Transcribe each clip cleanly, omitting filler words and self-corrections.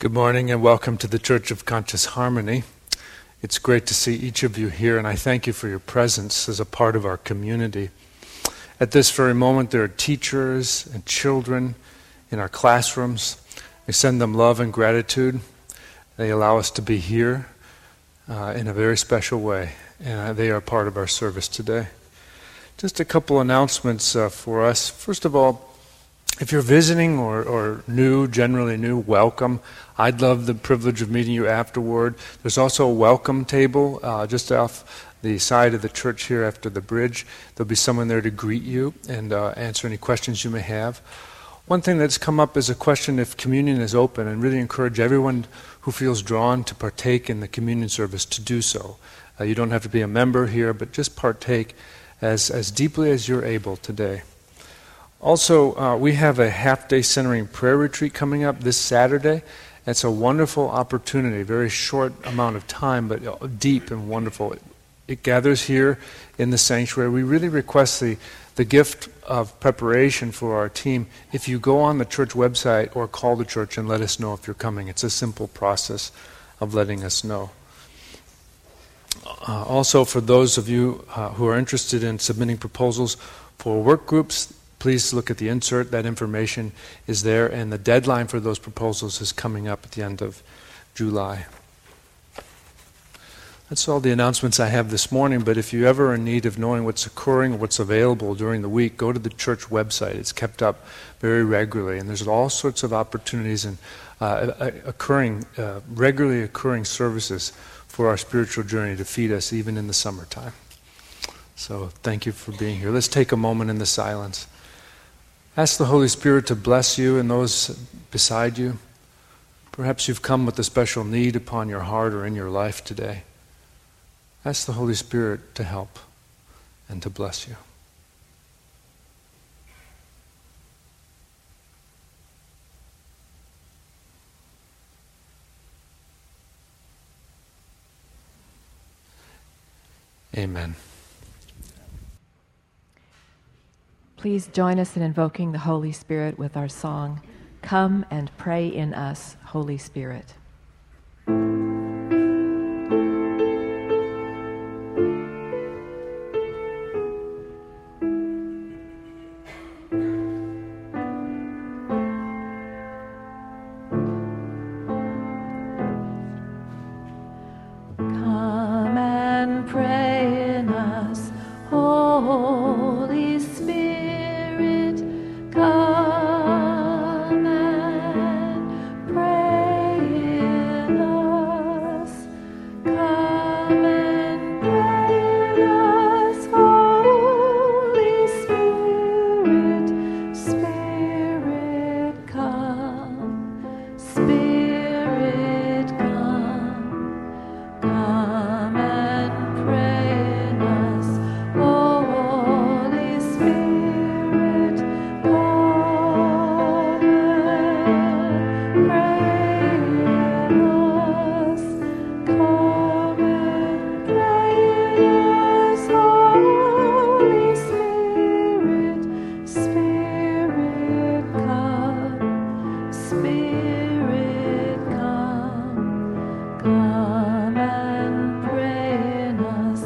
Good morning and welcome to the Church of Conscious Harmony. It's great to see each of you here, and I thank you for your presence as a part of our community. At this very moment, there are teachers and children in our classrooms. We send them love and gratitude. They allow us to be here in a very special way, and they are part of our service today. Just a couple announcements for us. First of all, if you're visiting or new, generally new, welcome. I'd love the privilege of meeting you afterward. There's also a welcome table just off the side of the church here after the bridge. There'll be someone there to greet you and answer any questions you may have. One thing that's come up is a question if communion is open, and really encourage everyone who feels drawn to partake in the communion service to do so. You don't have to be a member here, but just partake as deeply as you're able today. Also, we have a half-day centering prayer retreat coming up this Saturday. It's a wonderful opportunity, very short amount of time, but deep and wonderful. It gathers here in the sanctuary. We really request the gift of preparation for our team. If you go on the church website or call the church and let us know if you're coming. It's a simple process of letting us know. Also, for those of you who are interested in submitting proposals for work groups, please look at the insert. That information is there, and the deadline for those proposals is coming up at the end of July. That's all the announcements I have this morning, but if you ever are in need of knowing what's occurring or what's available during the week, go to the church website. It's kept up very regularly, and there's all sorts of opportunities and regularly occurring services for our spiritual journey to feed us even in the summertime. So thank you for being here. Let's take a moment in the silence. Ask the Holy Spirit to bless you and those beside you. Perhaps you've come with a special need upon your heart or in your life today. Ask the Holy Spirit to help and to bless you. Amen. Please join us in invoking the Holy Spirit with our song, "Come and Pray in Us, Holy Spirit." Come and pray in us, Holy Spirit, come and pray in us, come and pray in us, Holy Spirit, Spirit come, Spirit come, come and pray in us, Holy Spirit, come and pray in us, come and pray in us, Holy Spirit, Spirit come, Spirit come, come and pray in us,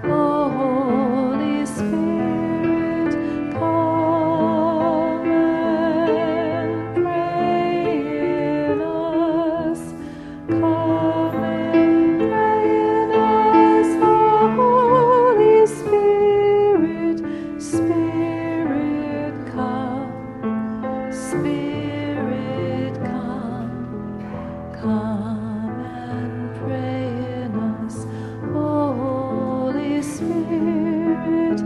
Holy Spirit, come and pray in us, come and pray in us, Holy Spirit, Spirit come, Spirit come, come and pray in us, Holy Spirit,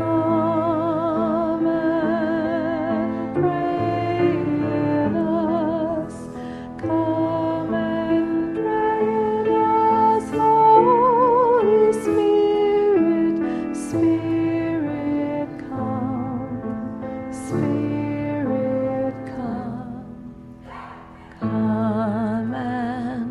come and pray in us, come and pray in us, Holy Spirit, Spirit come, Spirit come, come and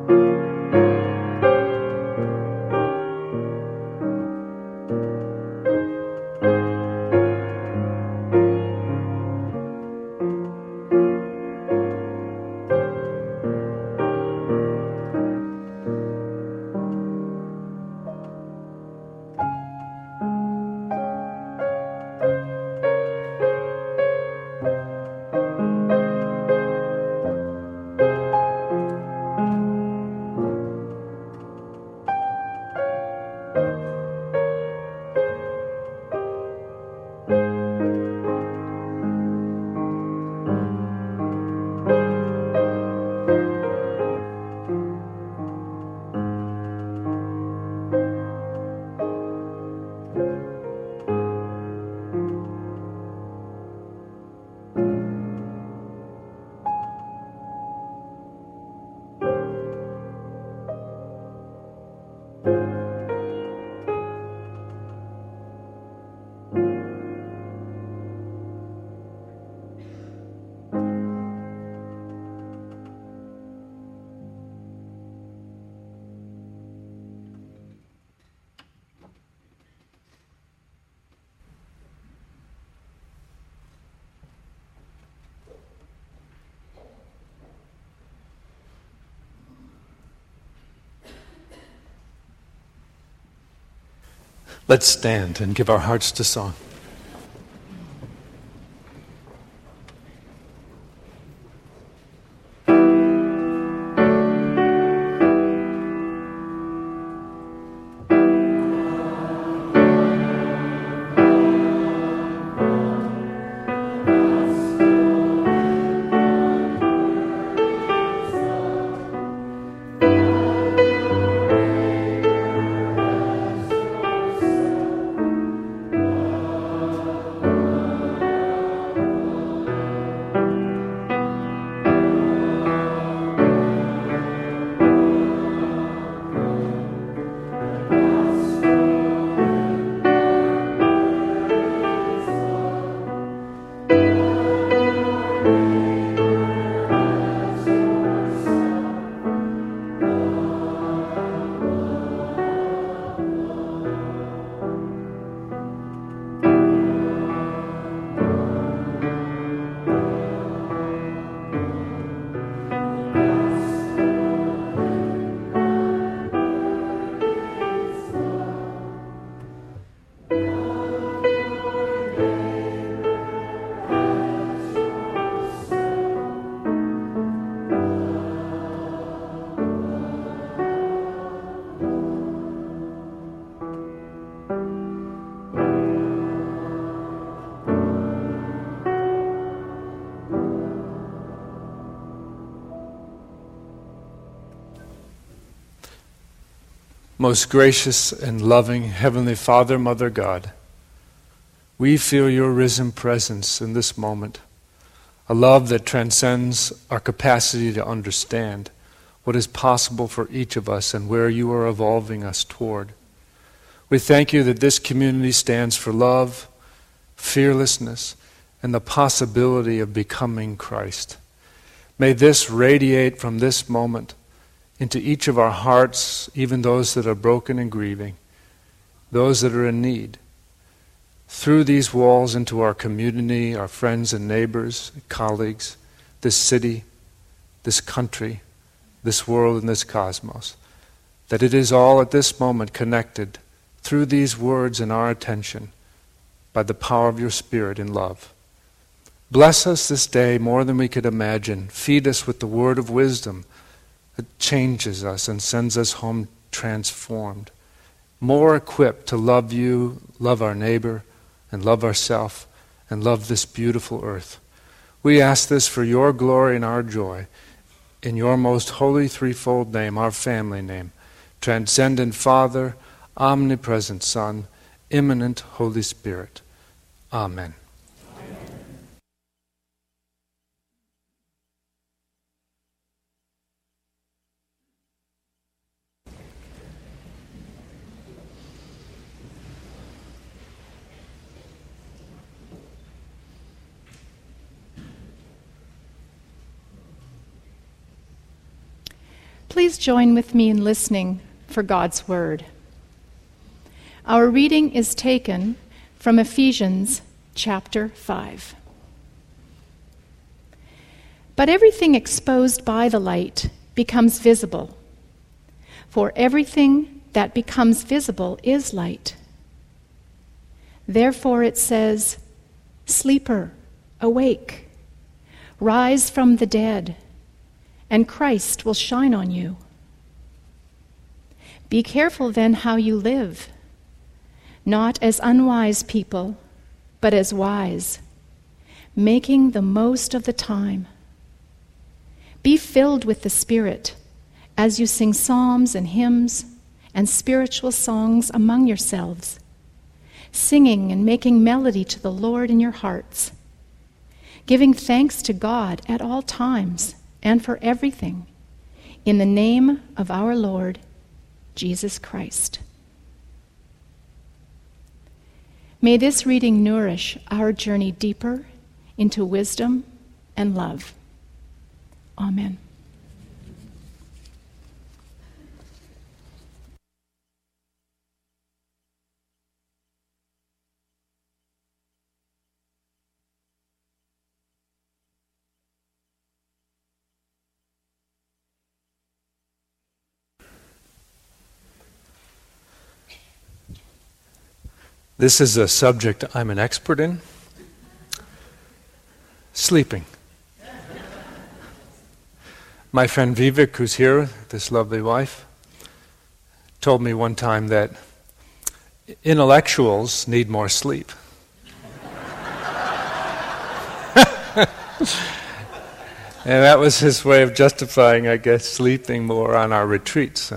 Let's stand and give our hearts to song. Most gracious and loving Heavenly Father, Mother God, we feel your risen presence in this moment, a love that transcends our capacity to understand what is possible for each of us and where you are evolving us toward. We thank you that this community stands for love, fearlessness, and the possibility of becoming Christ. May this radiate from this moment into each of our hearts, even those that are broken and grieving, those that are in need, through these walls into our community, our friends and neighbors, colleagues, this city, this country, this world and this cosmos, that it is all at this moment connected through these words and our attention by the power of your Spirit in love. Bless us this day more than we could imagine. Feed us with the word of wisdom that changes us and sends us home transformed, more equipped to love you, love our neighbor, and love ourselves, and love this beautiful earth. We ask this for your glory and our joy, in your most holy threefold name, our family name, transcendent Father, omnipresent Son, immanent Holy Spirit. Amen. Please join with me in listening for God's Word. Our reading is taken from Ephesians chapter 5. But everything exposed by the light becomes visible, for everything that becomes visible is light. Therefore it says, "Sleeper, awake, rise from the dead, and Christ will shine on you. Be careful then how you live, not as unwise people, but as wise, making the most of the time. Be filled with the Spirit as you sing psalms and hymns and spiritual songs among yourselves, singing and making melody to the Lord in your hearts, giving thanks to God at all times and for everything, in the name of our Lord Jesus Christ." May this reading nourish our journey deeper into wisdom and love. Amen. This is a subject I'm an expert in. Sleeping. My friend Vivek, who's here, this lovely wife, told me one time that intellectuals need more sleep. And that was his way of justifying, I guess, sleeping more on our retreats.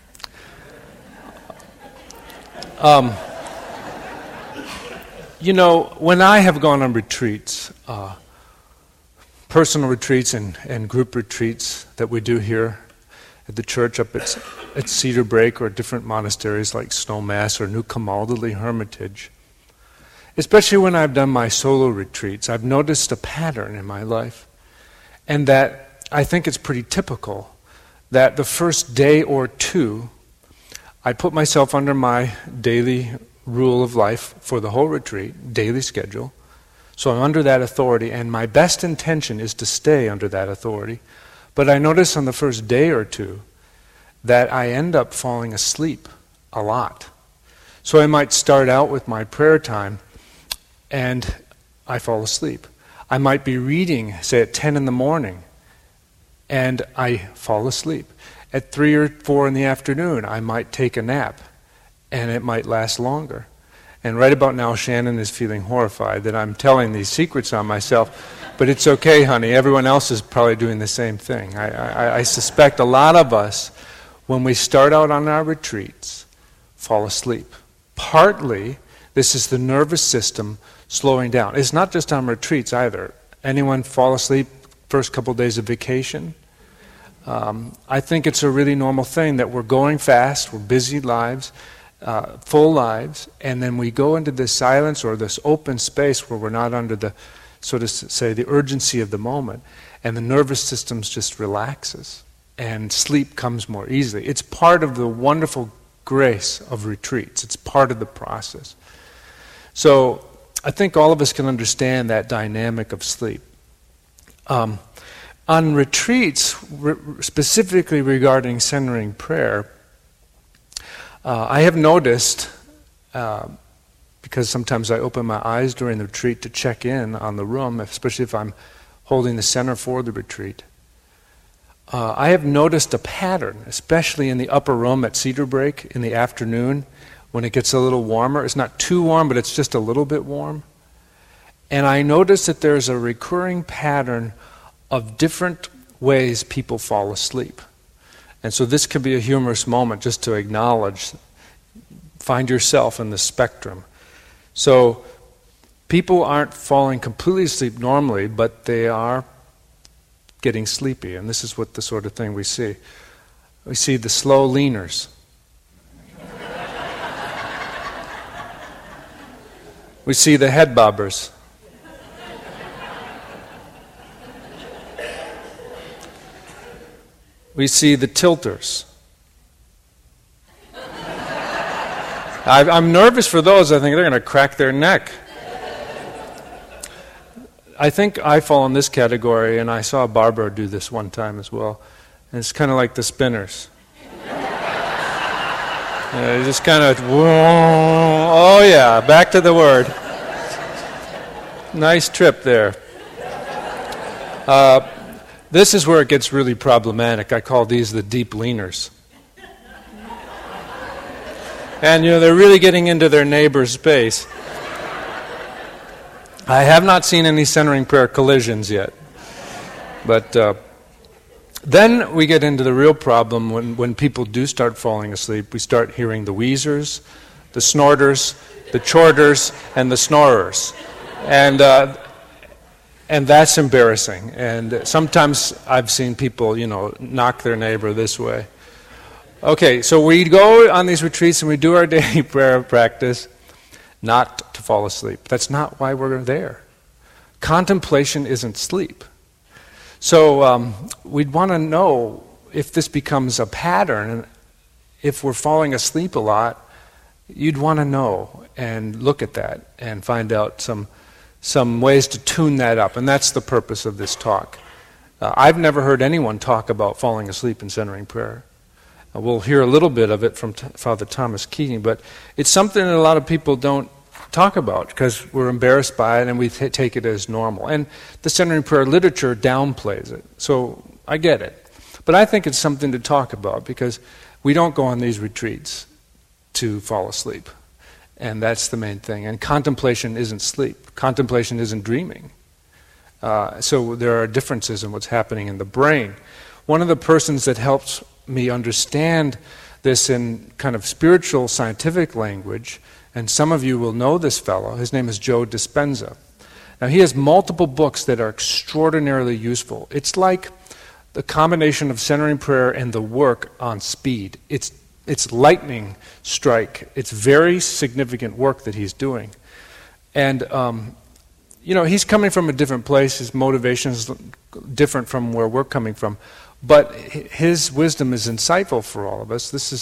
You know, when I have gone on retreats, personal retreats and group retreats that we do here at the church up at Cedar Break or different monasteries like Snowmass or New Camaldoli Hermitage, especially when I've done my solo retreats, I've noticed a pattern in my life, and that I think it's pretty typical, that the first day or two, I put myself under my daily rule of life for the whole retreat, daily schedule. So I'm under that authority, and my best intention is to stay under that authority. But I notice on the first day or two that I end up falling asleep a lot. So I might start out with my prayer time, and I fall asleep. I might be reading, say at 10 in the morning, and I fall asleep. At 3 or 4 in the afternoon, I might take a nap, and it might last longer. And right about now, Shannon is feeling horrified that I'm telling these secrets on myself. But it's okay, honey. Everyone else is probably doing the same thing. I suspect a lot of us, when we start out on our retreats, fall asleep. Partly, this is the nervous system slowing down. It's not just on retreats either. Anyone fall asleep first couple days of vacation? I think it's a really normal thing that we're going fast, we're busy lives, full lives, and then we go into this silence or this open space where we're not under the, so to say, the urgency of the moment, and the nervous system just relaxes, and sleep comes more easily. It's part of the wonderful grace of retreats. It's part of the process. So I think all of us can understand that dynamic of sleep. On retreats, specifically regarding centering prayer, I have noticed, because sometimes I open my eyes during the retreat to check in on the room, especially if I'm holding the center for the retreat, I have noticed a pattern, especially in the upper room at Cedar Break in the afternoon when it gets a little warmer. It's not too warm, but it's just a little bit warm. And I notice that there's a recurring pattern of different ways people fall asleep. And so this could be a humorous moment just to acknowledge, find yourself in the spectrum. So people aren't falling completely asleep normally, but they are getting sleepy. And this is what the sort of thing we see. We see the slow leaners. We see the head bobbers. We we see the tilters. I'm nervous for those. I think they're going to crack their neck. I think I fall in this category, and I saw Barbara do this one time as well. And it's kind of like the spinners. Just kind of, oh yeah, back to the word. Nice trip there. This is where it gets really problematic. I call these the deep leaners. And they're really getting into their neighbor's space. I have not seen any centering prayer collisions yet. But then we get into the real problem when people do start falling asleep. We start hearing the wheezers, the snorters, the chorters, and the snorers. And that's embarrassing. And sometimes I've seen people, knock their neighbor this way. Okay, so we go on these retreats and we do our daily prayer practice not to fall asleep. That's not why we're there. Contemplation isn't sleep. So we'd want to know if this becomes a pattern, and if we're falling asleep a lot, you'd want to know and look at that and find out some ways to tune that up. And that's the purpose of this talk. I've never heard anyone talk about falling asleep in centering prayer. We'll hear a little bit of it from Father Thomas Keating, but it's something that a lot of people don't talk about because we're embarrassed by it and we take it as normal. And the centering prayer literature downplays it, so I get it. But I think it's something to talk about because we don't go on these retreats to fall asleep. And that's the main thing. And contemplation isn't sleep. Contemplation isn't dreaming. So there are differences in what's happening in the brain. One of the persons that helps me understand this in kind of spiritual scientific language, and some of you will know this fellow, his name is Joe Dispenza. Now he has multiple books that are extraordinarily useful. It's like the combination of centering prayer and the work on speed. It's lightning strike. It's very significant work that he's doing. And he's coming from a different place. His motivation is different from where we're coming from. But his wisdom is insightful for all of us. This is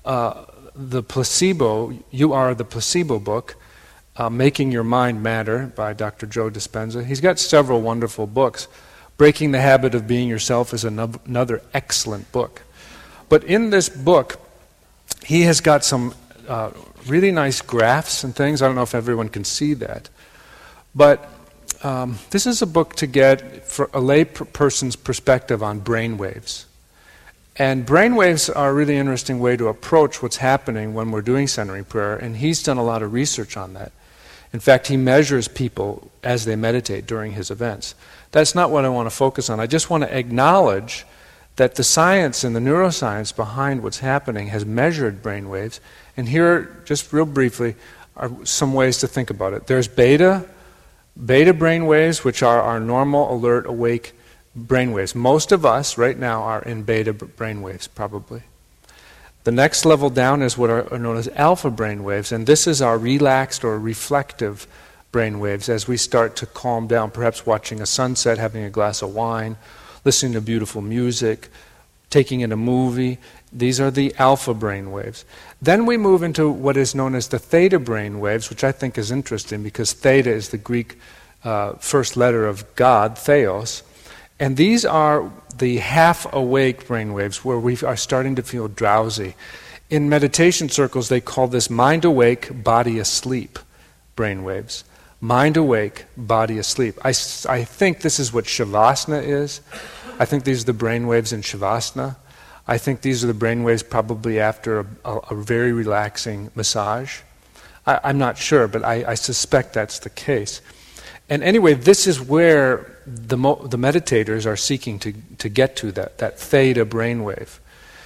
the placebo, You Are the Placebo book, Making Your Mind Matter by Dr. Joe Dispenza. He's got several wonderful books. Breaking the Habit of Being Yourself is another excellent book. But in this book, he has got some really nice graphs and things. I don't know if everyone can see that. But this is a book to get for a lay person's perspective on brainwaves. And brainwaves are a really interesting way to approach what's happening when we're doing centering prayer, and he's done a lot of research on that. In fact, he measures people as they meditate during his events. That's not what I want to focus on. I just want to acknowledge that the science and the neuroscience behind what's happening has measured brainwaves, and here, just real briefly, are some ways to think about it. There's beta brainwaves, which are our normal, alert, awake brainwaves. Most of us right now are in beta brainwaves, probably. The next level down is what are known as alpha brainwaves, and this is our relaxed or reflective brainwaves as we start to calm down, perhaps watching a sunset, having a glass of wine, listening to beautiful music, taking in a movie. These are the alpha brainwaves. Then we move into what is known as the theta brainwaves, which I think is interesting because theta is the Greek first letter of God, theos. And these are the half-awake brainwaves where we are starting to feel drowsy. In meditation circles, they call this mind-awake, body-asleep brainwaves. Mind awake, body asleep. I think this is what Shavasana is. I think these are the brainwaves in Shavasana. I think these are the brainwaves probably after a very relaxing massage. I'm not sure, but I suspect that's the case. And anyway, this is where the meditators are seeking to get to, that theta brainwave.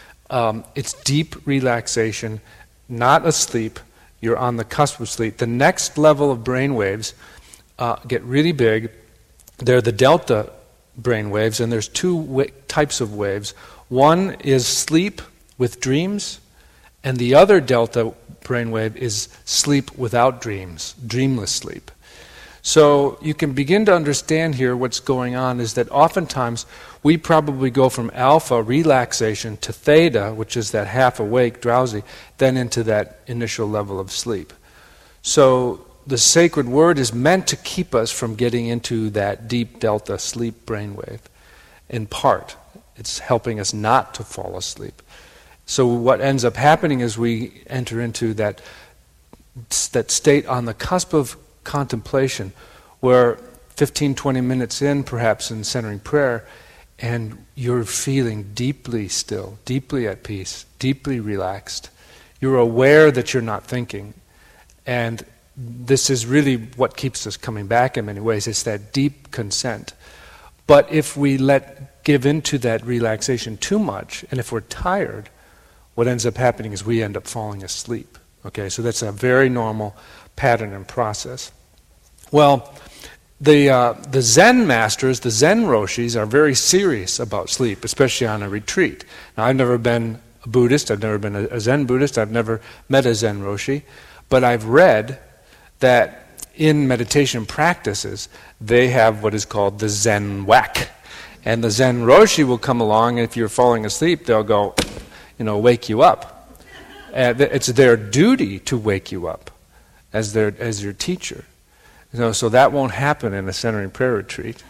It's deep relaxation, not asleep. You're on the cusp of sleep. The next level of brainwaves get really big. They're the delta brainwaves, and there's two types of waves. One is sleep with dreams, and the other delta brainwave is sleep without dreams, dreamless sleep. So you can begin to understand here what's going on is that oftentimes we probably go from alpha, relaxation, to theta, which is that half awake, drowsy, then into that initial level of sleep. So the sacred word is meant to keep us from getting into that deep delta sleep brainwave. In part, it's helping us not to fall asleep. So what ends up happening is we enter into that state on the cusp of contemplation where 15, 20 minutes in, perhaps in centering prayer, and you're feeling deeply still, deeply at peace, deeply relaxed. You're aware that you're not thinking. And this is really what keeps us coming back in many ways. It's that deep consent. But if we give into that relaxation too much, and if we're tired, what ends up happening is we end up falling asleep. Okay, so that's a very normal pattern and process. Well, the Zen masters, the Zen Roshis, are very serious about sleep, especially on a retreat. Now, I've never been a Buddhist, I've never been a Zen Buddhist, I've never met a Zen Roshi, but I've read that in meditation practices, they have what is called the Zen whack. And the Zen Roshi will come along, and if you're falling asleep, they'll go, wake you up. It's their duty to wake you up as your teacher. So that won't happen in a centering prayer retreat.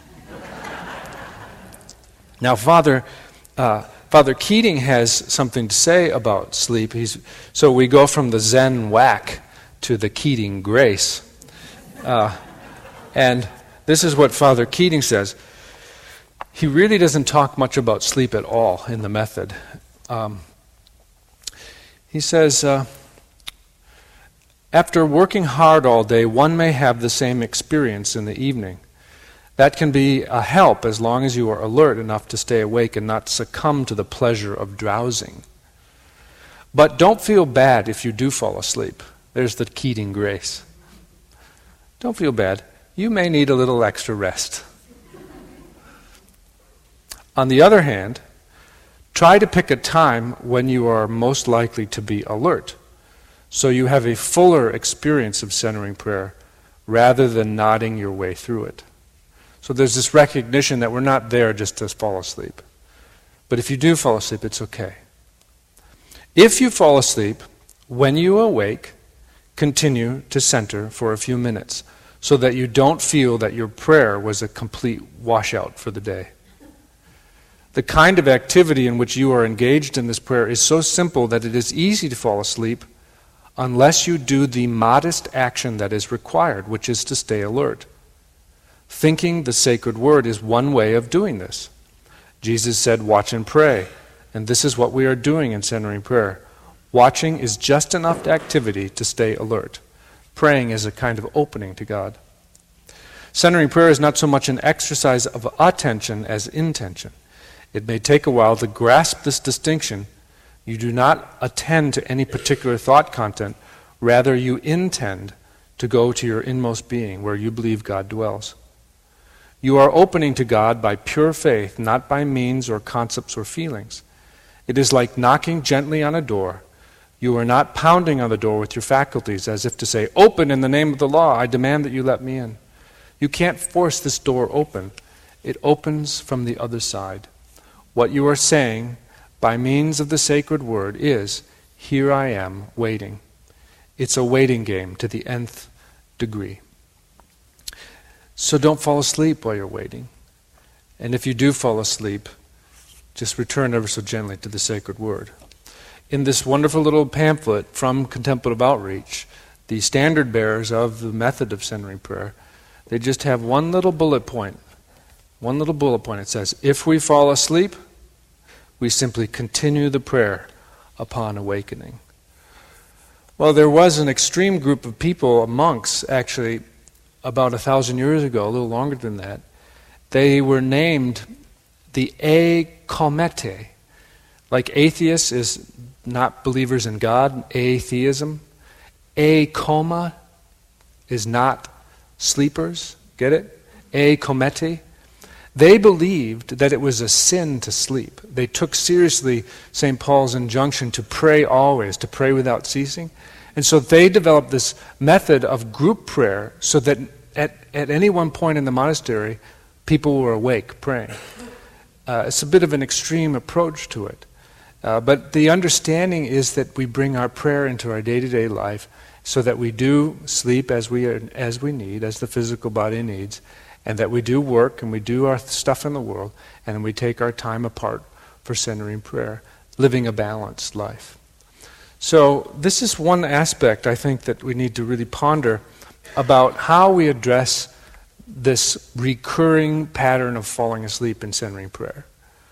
Now, Father Keating has something to say about sleep. So we go from the Zen whack to the Keating grace. And this is what Father Keating says. He really doesn't talk much about sleep at all in the method. He says, after working hard all day, one may have the same experience in the evening. That can be a help as long as you are alert enough to stay awake and not succumb to the pleasure of drowsing. But don't feel bad if you do fall asleep. There's the Keating grace. Don't feel bad. You may need a little extra rest. On the other hand, try to pick a time when you are most likely to be alert, so you have a fuller experience of centering prayer rather than nodding your way through it. So there's this recognition that we're not there just to fall asleep. But if you do fall asleep, it's okay. If you fall asleep, when you awake, continue to center for a few minutes so that you don't feel that your prayer was a complete washout for the day. The kind of activity in which you are engaged in this prayer is so simple that it is easy to fall asleep unless you do the modest action that is required, which is to stay alert. Thinking the sacred word is one way of doing this. Jesus said, "Watch and pray," and this is what we are doing in centering prayer. Watching is just enough activity to stay alert. Praying is a kind of opening to God. Centering prayer is not so much an exercise of attention as intention. It may take a while to grasp this distinction. You do not attend to any particular thought content. Rather, you intend to go to your inmost being, where you believe God dwells. You are opening to God by pure faith, not by means or concepts or feelings. It is like knocking gently on a door. You are not pounding on the door with your faculties as if to say, "Open in the name of the law, I demand that you let me in." You can't force this door open. It opens from the other side. What you are saying by means of the sacred word is, "Here I am, waiting." It's a waiting game to the nth degree. So don't fall asleep while you're waiting. And if you do fall asleep, just return ever so gently to the sacred word. In this wonderful little pamphlet from Contemplative Outreach, the standard bearers of the method of centering prayer, they just have one little bullet point. One little bullet point. It says, if we fall asleep, we simply continue the prayer upon awakening. Well, there was an extreme group of people, monks actually, about 1,000 years ago, a little longer than that. They were named the akomete. Like atheists is not believers in God, atheism. Akoma is not sleepers, get it? Akomete. They believed that it was a sin to sleep. They took seriously St. Paul's injunction to pray always, to pray without ceasing. And so they developed this method of group prayer so that at any one point in the monastery, people were awake praying. It's a bit of an extreme approach to it. But the understanding is that we bring our prayer into our day-to-day life so that we do sleep as we need, as the physical body needs, and that we do work and we do our stuff in the world, and we take our time apart for centering prayer, living a balanced life. So this is one aspect I think that we need to really ponder about how we address this recurring pattern of falling asleep in centering prayer.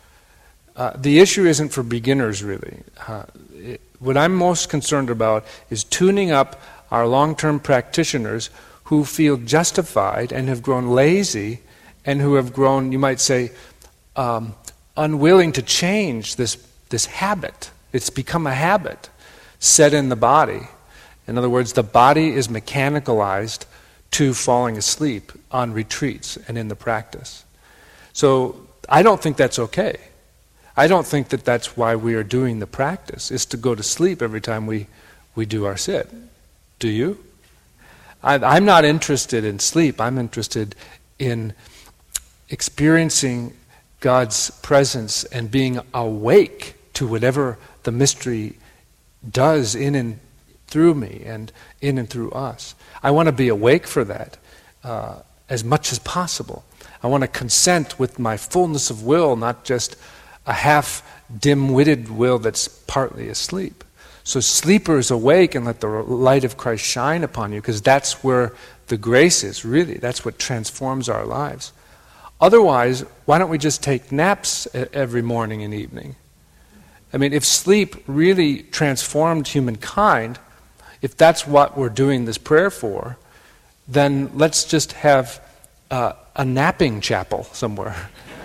The issue isn't for beginners, really. What I'm most concerned about is tuning up our long-term practitioners who feel justified and have grown lazy and who have grown, you might say, unwilling to change this habit. It's become a habit set in the body. In other words, the body is mechanicalized to falling asleep on retreats and in the practice. So I don't think that's okay. I don't think that that's why we are doing the practice, is to go to sleep every time we do our sit. Do you? I'm not interested in sleep. I'm interested in experiencing God's presence and being awake to whatever the mystery does in and through me and in and through us. I want to be awake for that as much as possible. I want to consent with my fullness of will, not just a half dim-witted will that's partly asleep. So sleepers, awake and let the light of Christ shine upon you, because that's where the grace is, really. That's what transforms our lives. Otherwise, why don't we just take naps every morning and evening? I mean, if sleep really transformed humankind, if that's what we're doing this prayer for, then let's just have a napping chapel somewhere.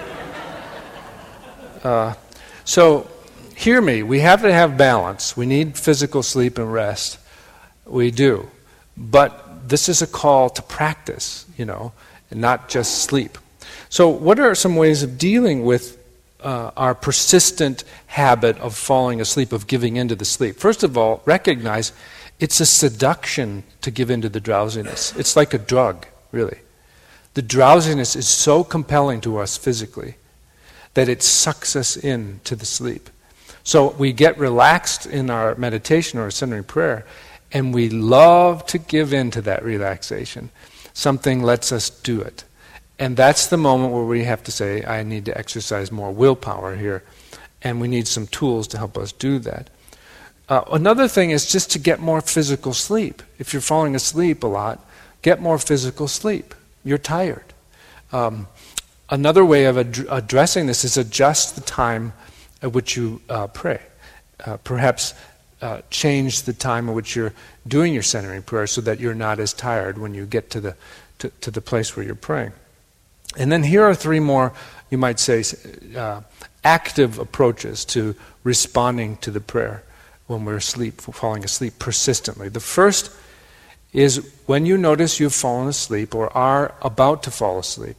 So, hear me, we have to have balance. We need physical sleep and rest. We do. But this is a call to practice, and not just sleep. So what are some ways of dealing with our persistent habit of falling asleep, of giving into the sleep? First of all, recognize it's a seduction to give into the drowsiness. It's like a drug, really. The drowsiness is so compelling to us physically that it sucks us into the sleep. So we get relaxed in our meditation or centering prayer, and we love to give in to that relaxation. Something lets us do it. And that's the moment where we have to say, I need to exercise more willpower here, and we need some tools to help us do that. Another thing is just to get more physical sleep. If you're falling asleep a lot, get more physical sleep. You're tired. Another way of addressing this is adjust the time at which you pray. Perhaps change the time at which you're doing your centering prayer so that you're not as tired when you get to the place where you're praying. And then here are three more, you might say, active approaches to responding to the prayer when we're falling asleep persistently. The first is when you notice you've fallen asleep or are about to fall asleep,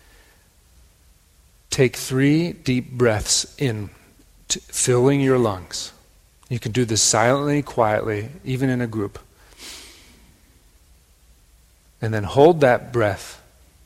take 3 deep breaths in, filling your lungs. You can do this silently, quietly, even in a group. And then hold that breath.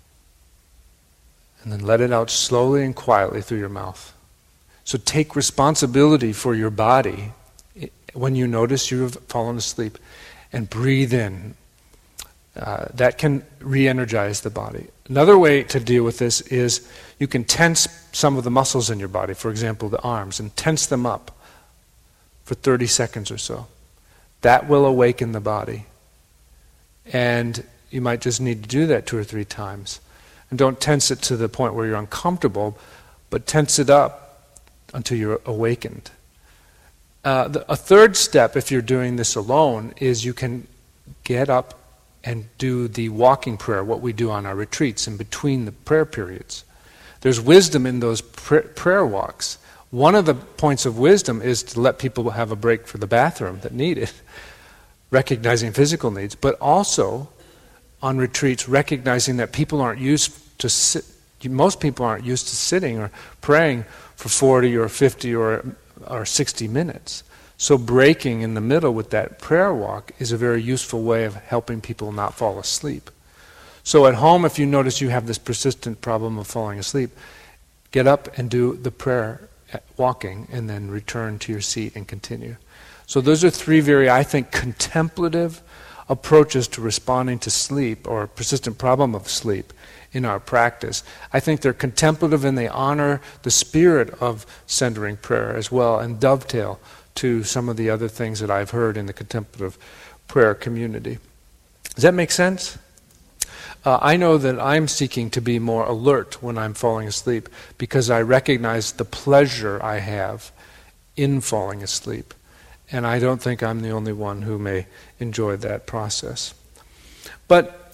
And then let it out slowly and quietly through your mouth. So take responsibility for your body when you notice you've fallen asleep, and breathe in. That can re-energize the body. Another way to deal with this is you can tense some of the muscles in your body, for example the arms, and tense them up for 30 seconds or so. That will awaken the body. And you might just need to do that 2 or 3 times. And don't tense it to the point where you're uncomfortable, but tense it up until you're awakened. A third step, if you're doing this alone, is you can get up and do the walking prayer, what we do on our retreats in between the prayer periods. There's wisdom in those prayer walks. One of the points of wisdom is to let people have a break for the bathroom that need it, recognizing physical needs, but also on retreats, recognizing that people aren't used to sit. Most people aren't used to sitting or praying for 40 or 50 or 60 minutes. So breaking in the middle with that prayer walk is a very useful way of helping people not fall asleep. So at home, if you notice you have this persistent problem of falling asleep, get up and do the prayer walking, and then return to your seat and continue. So those are three very, I think, contemplative approaches to responding to sleep or persistent problem of sleep in our practice. I think they're contemplative and they honor the spirit of centering prayer as well and dovetail to some of the other things that I've heard in the contemplative prayer community. Does that make sense? I know that I'm seeking to be more alert when I'm falling asleep because I recognize the pleasure I have in falling asleep. And I don't think I'm the only one who may enjoy that process. But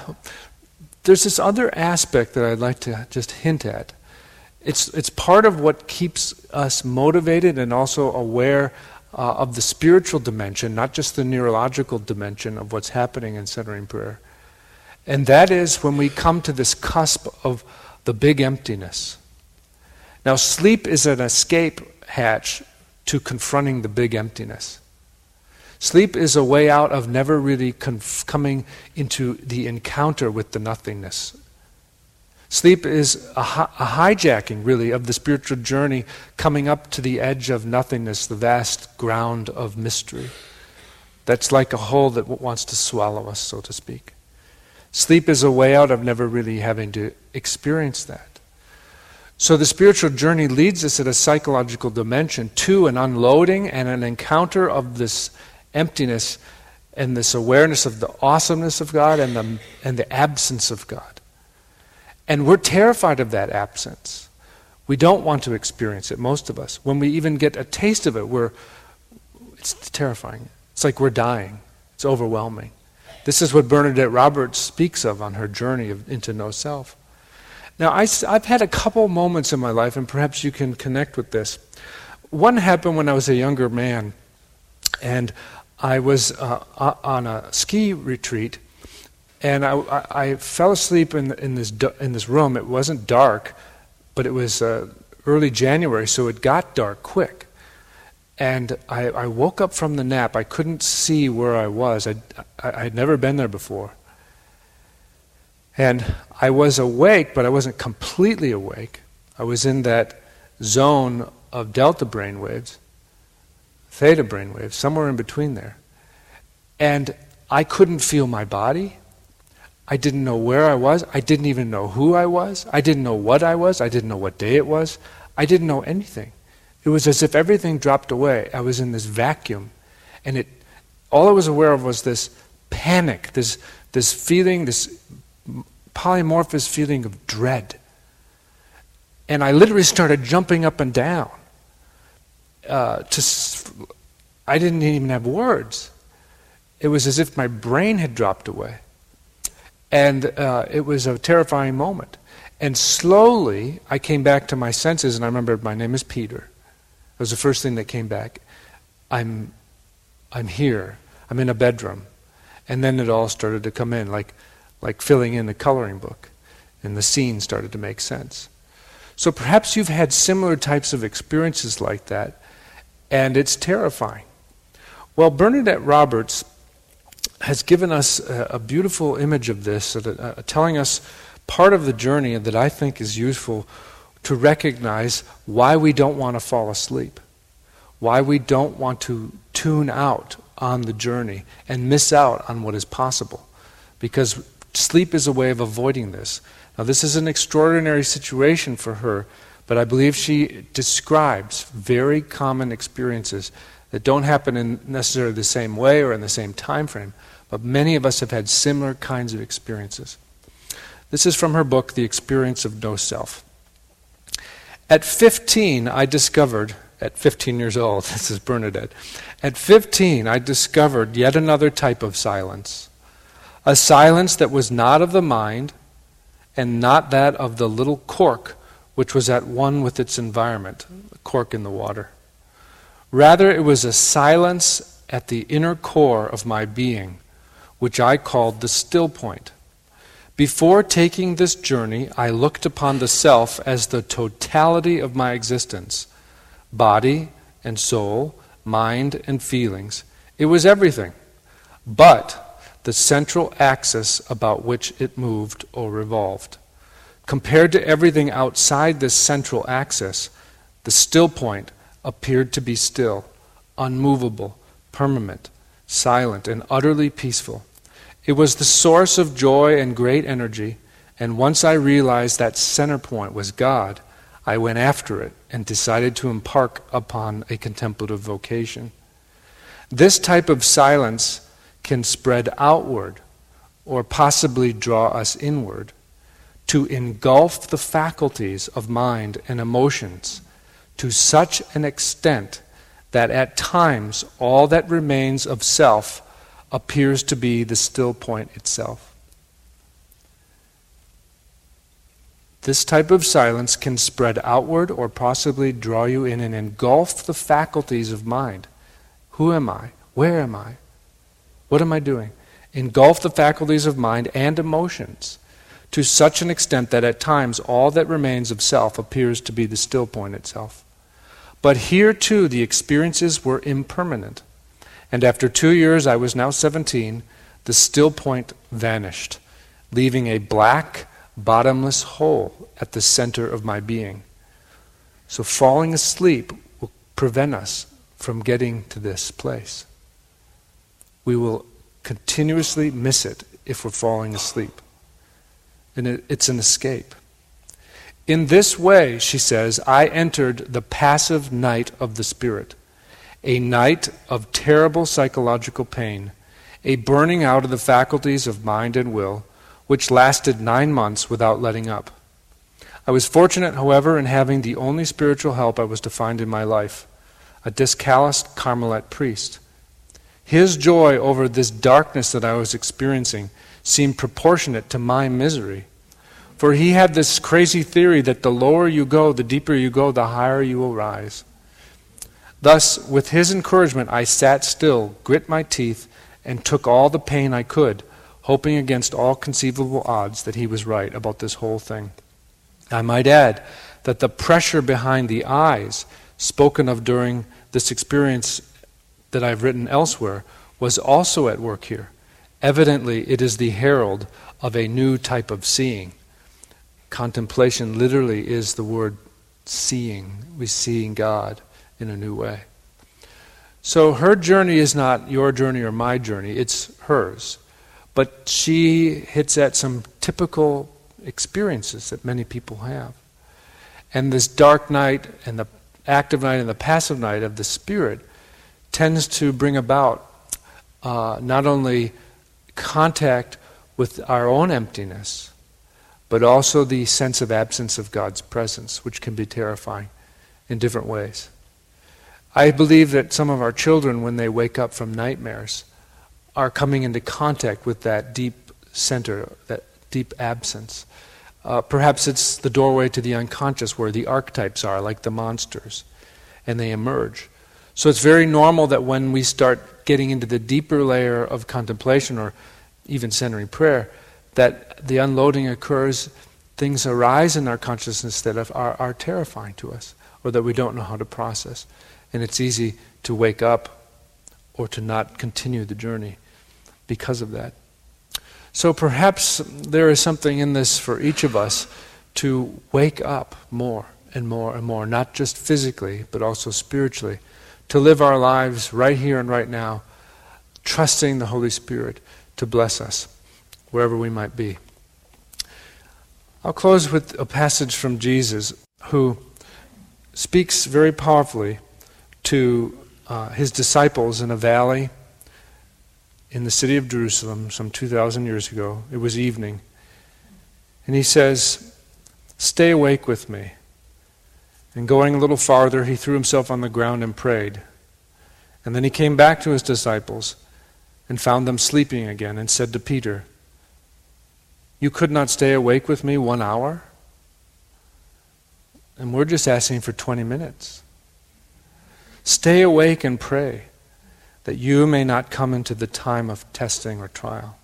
there's this other aspect that I'd like to just hint at. It's part of what keeps us motivated and also aware of the spiritual dimension, not just the neurological dimension of what's happening in centering prayer. And that is when we come to this cusp of the big emptiness. Now, sleep is an escape hatch to confronting the big emptiness. Sleep is a way out of never really coming into the encounter with the nothingness. Sleep is a hijacking, really, of the spiritual journey coming up to the edge of nothingness, the vast ground of mystery. That's like a hole that wants to swallow us, so to speak. Sleep is a way out of never really having to experience that. So the spiritual journey leads us at a psychological dimension to an unloading and an encounter of this emptiness and this awareness of the awesomeness of God and the absence of God. And we're terrified of that absence. We don't want to experience it, most of us. When we even get a taste of it, it's terrifying. It's like we're dying. It's overwhelming. This is what Bernadette Roberts speaks of on her journey into no self. Now, I've had a couple moments in my life, and perhaps you can connect with this. One happened when I was a younger man, and I was on a ski retreat, and I fell asleep in this room. It wasn't dark, but it was early January, so it got dark quick. And I woke up from the nap. I couldn't see where I was. I'd never been there before. And I was awake, but I wasn't completely awake. I was in that zone of delta brainwaves, theta brainwaves, somewhere in between there. And I couldn't feel my body. I didn't know where I was. I didn't even know who I was. I didn't know what I was. I didn't know what day it was. I didn't know anything. It was as if everything dropped away. I was in this vacuum. And all I was aware of was this panic, this feeling, this polymorphous feeling of dread. And I literally started jumping up and down. I didn't even have words. It was as if my brain had dropped away. And it was a terrifying moment. And slowly, I came back to my senses, and I remembered my name is Peter. That was the first thing that came back. I'm here. I'm in a bedroom. And then it all started to come in, like filling in a coloring book. And the scene started to make sense. So perhaps you've had similar types of experiences like that, and it's terrifying. Well, Bernadette Roberts has given us a beautiful image of this, telling us part of the journey that I think is useful to recognize why we don't want to fall asleep, why we don't want to tune out on the journey and miss out on what is possible. Because sleep is a way of avoiding this. Now, this is an extraordinary situation for her, but I believe she describes very common experiences that don't happen in necessarily the same way or in the same time frame, but many of us have had similar kinds of experiences. This is from her book, The Experience of No Self. At 15, I discovered, at 15 years old, this is Bernadette, at 15, I discovered yet another type of silence. A silence that was not of the mind and not that of the little cork which was at one with its environment, a cork in the water. Rather, it was a silence at the inner core of my being, which I called the still point. Before taking this journey, I looked upon the self as the totality of my existence, body and soul, mind and feelings. It was everything. But the central axis about which it moved or revolved. Compared to everything outside this central axis, the still point appeared to be still, unmovable, permanent, silent, and utterly peaceful. It was the source of joy and great energy, and once I realized that center point was God, I went after it and decided to embark upon a contemplative vocation. This type of silence can spread outward or possibly draw us inward, to engulf the faculties of mind and emotions to such an extent that at times all that remains of self appears to be the still point itself. This type of silence can spread outward or possibly draw you in and engulf the faculties of mind. Who am I? Where am I? What am I doing? Engulf the faculties of mind and emotions to such an extent that at times all that remains of self appears to be the still point itself. But here too the experiences were impermanent. And after 2 years, I was now 17, the still point vanished, leaving a black, bottomless hole at the center of my being. So falling asleep will prevent us from getting to this place. We will continuously miss it if we're falling asleep. And it's an escape. In this way, she says, I entered the passive night of the spirit, a night of terrible psychological pain, a burning out of the faculties of mind and will, which lasted 9 months without letting up. I was fortunate, however, in having the only spiritual help I was to find in my life, a discalced Carmelite priest. His joy over this darkness that I was experiencing seemed proportionate to my misery. For he had this crazy theory that the lower you go, the deeper you go, the higher you will rise. Thus, with his encouragement, I sat still, grit my teeth, and took all the pain I could, hoping against all conceivable odds that he was right about this whole thing. I might add that the pressure behind the eyes, spoken of during this experience that I've written elsewhere, was also at work here. Evidently, it is the herald of a new type of seeing. Contemplation literally is the word seeing. We're seeing God in a new way. So her journey is not your journey or my journey, it's hers. But she hits at some typical experiences that many people have. And this dark night and the active night and the passive night of the spirit tends to bring about not only contact with our own emptiness, but also the sense of absence of God's presence, which can be terrifying in different ways. I believe that some of our children, when they wake up from nightmares, are coming into contact with that deep center, that deep absence. Perhaps it's the doorway to the unconscious where the archetypes are, like the monsters, and they emerge. So it's very normal that when we start getting into the deeper layer of contemplation or even centering prayer, that the unloading occurs, things arise in our consciousness that are terrifying to us or that we don't know how to process. And it's easy to wake up or to not continue the journey because of that. So perhaps there is something in this for each of us to wake up more and more and more, not just physically, but also spiritually, to live our lives right here and right now, trusting the Holy Spirit to bless us wherever we might be. I'll close with a passage from Jesus, who speaks very powerfully to his disciples in a valley in the city of Jerusalem some 2,000 years ago. It was evening. And he says, "Stay awake with me." And going a little farther, he threw himself on the ground and prayed. And then he came back to his disciples and found them sleeping again and said to Peter, "You could not stay awake with me 1 hour?" And we're just asking for 20 minutes. Stay awake and pray that you may not come into the time of testing or trial.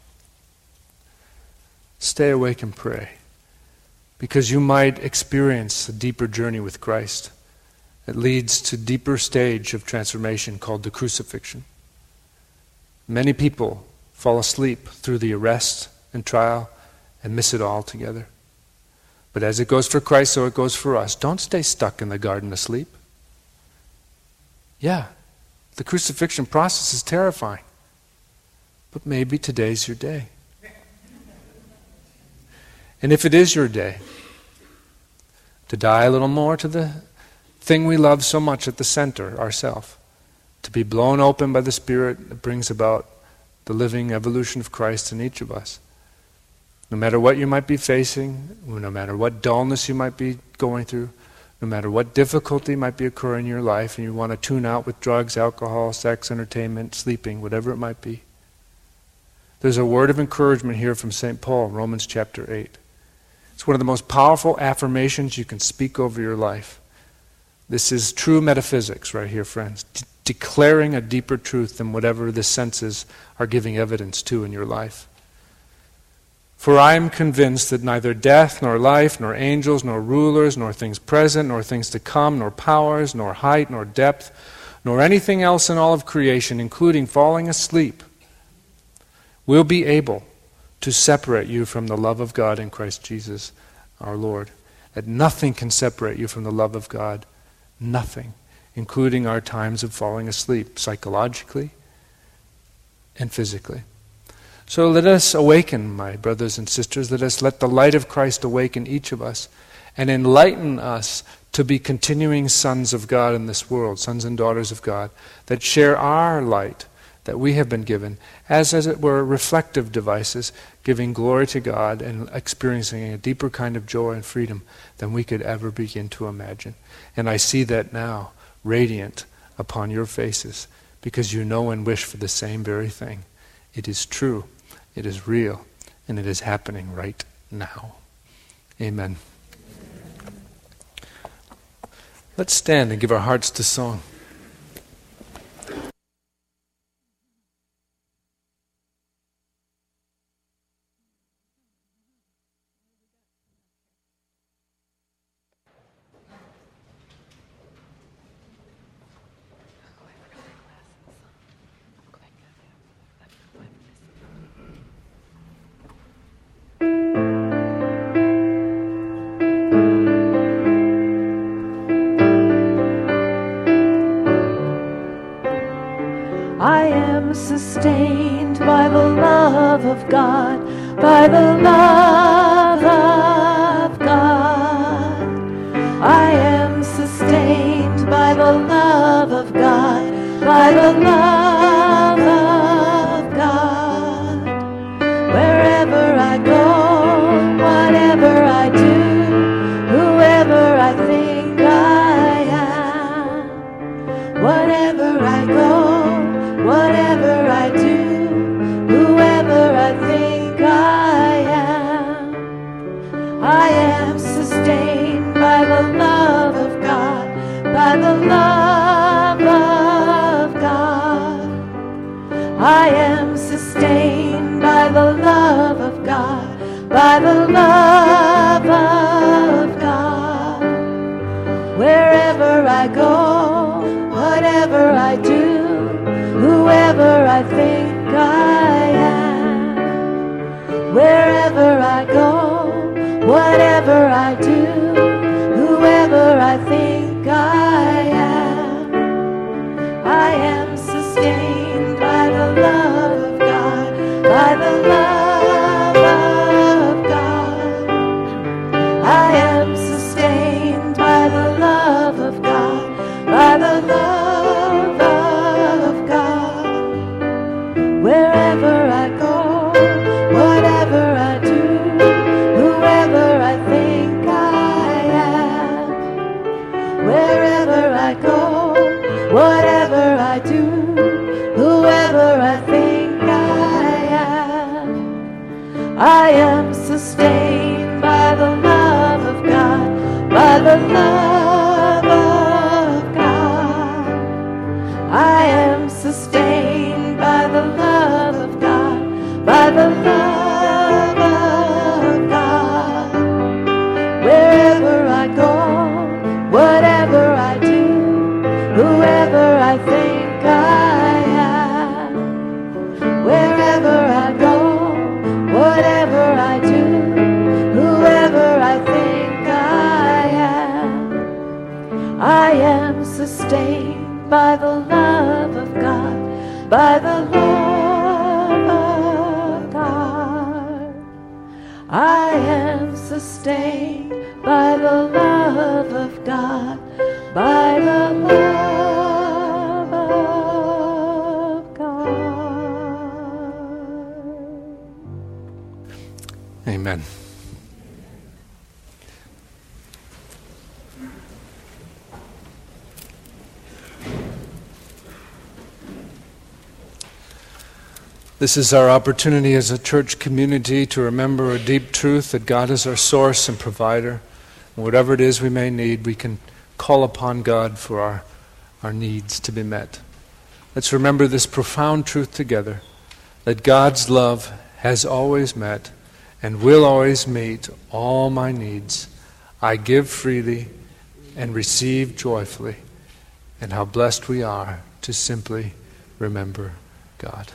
Stay awake and pray, because you might experience a deeper journey with Christ that leads to a deeper stage of transformation called the crucifixion. Many people fall asleep through the arrest and trial and miss it all together. But as it goes for Christ, so it goes for us. Don't stay stuck in the garden asleep. Yeah, the crucifixion process is terrifying. But maybe today's your day. And if it is your day, to die a little more to the thing we love so much at the center, ourself, to be blown open by the Spirit that brings about the living evolution of Christ in each of us. No matter what you might be facing, no matter what dullness you might be going through, no matter what difficulty might be occurring in your life, and you want to tune out with drugs, alcohol, sex, entertainment, sleeping, whatever it might be, there's a word of encouragement here from St. Paul, Romans chapter 8. It's one of the most powerful affirmations you can speak over your life. This is true metaphysics right here, friends. Declaring a deeper truth than whatever the senses are giving evidence to in your life. For I am convinced that neither death, nor life, nor angels, nor rulers, nor things present, nor things to come, nor powers, nor height, nor depth, nor anything else in all of creation, including falling asleep, will be able to separate you from the love of God in Christ Jesus our Lord. That nothing can separate you from the love of God. Nothing. Including our times of falling asleep, psychologically and physically. So let us awaken, my brothers and sisters. Let the light of Christ awaken each of us and enlighten us to be continuing sons of God in this world, sons and daughters of God, that share our light that we have been given, as it were, reflective devices, giving glory to God and experiencing a deeper kind of joy and freedom than we could ever begin to imagine. And I see that now, radiant upon your faces, because you know and wish for the same very thing. It is true, it is real, and it is happening right now. Amen. Let's stand and give our hearts to song. I am sustained by the love of God, by the love of God. I am sustained by the love of God, by the love of God. Wherever I go, whatever I do, whoever I think I am, whatever I go, whatever I do, whoever I think I am sustained by the love of God, by the love of God. I am sustained by the love of God, by the love of God. Wherever I go, whatever I do, whoever I think I am, wherever I go, whatever I do, whoever I think I am sustained by the love of God, by the love of God. I am sustained by the love of God, by the love of God. Wherever I go, whatever I do, whoever I think I am, wherever I go, whatever I do, whoever I think I am sustained by the love of God, by the love of God. I am sustained by the love of God, by the love of God. Wherever I go, whatever I do, whoever I think I am, wherever I by the love of God. I am sustained by the love of God, by the love of God. Amen. This is our opportunity as a church community to remember a deep truth that God is our source and provider. And whatever it is we may need, we can call upon God for our needs to be met. Let's remember this profound truth together, that God's love has always met and will always meet all my needs. I give freely and receive joyfully. And how blessed we are to simply remember God.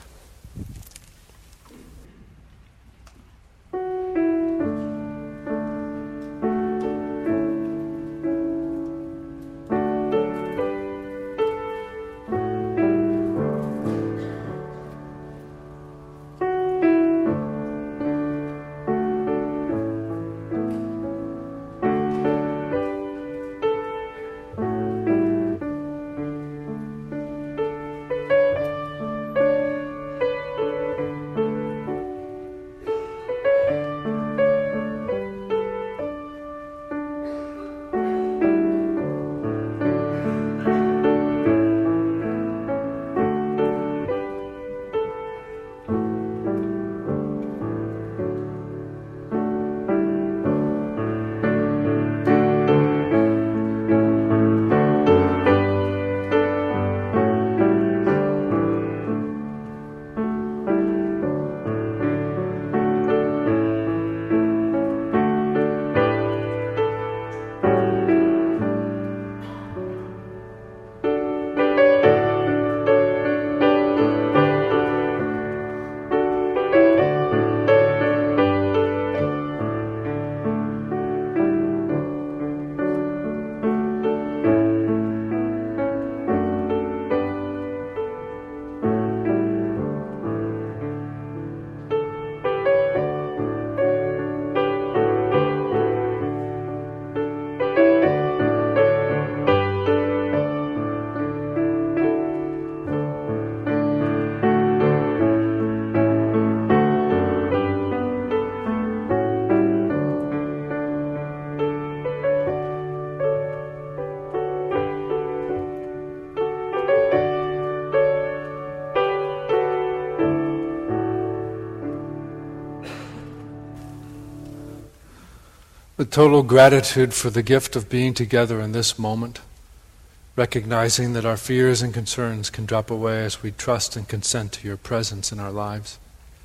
With total gratitude for the gift of being together in this moment, recognizing that our fears and concerns can drop away as we trust and consent to your presence in our lives.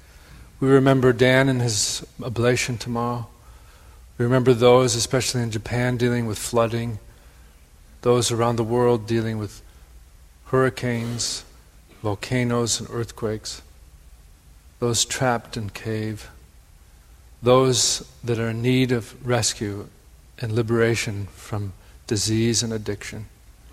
We remember Dan and his oblation tomorrow. We remember those, especially in Japan, dealing with flooding, those around the world dealing with hurricanes, volcanoes and earthquakes, those trapped in cave, those that are in need of rescue and liberation from disease and addiction.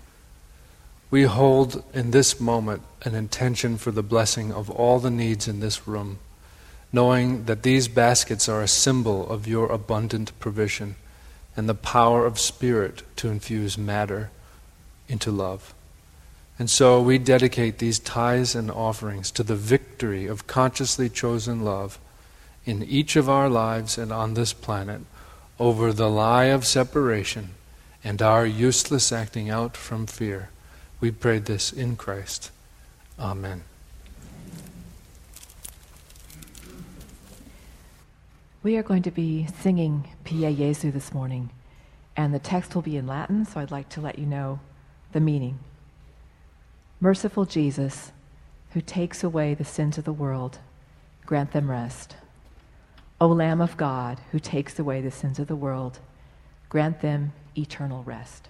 We hold in this moment an intention for the blessing of all the needs in this room, knowing that these baskets are a symbol of your abundant provision and the power of Spirit to infuse matter into love. And so we dedicate these tithes and offerings to the victory of consciously chosen love in each of our lives and on this planet over the lie of separation and our useless acting out from fear. We pray this in Christ. Amen. We are going to be singing Pie Jesu this morning, and the text will be in Latin, so I'd like to let you know the meaning. Merciful Jesus, who takes away the sins of the world, grant them rest. O Lamb of God, who takes away the sins of the world, grant them eternal rest.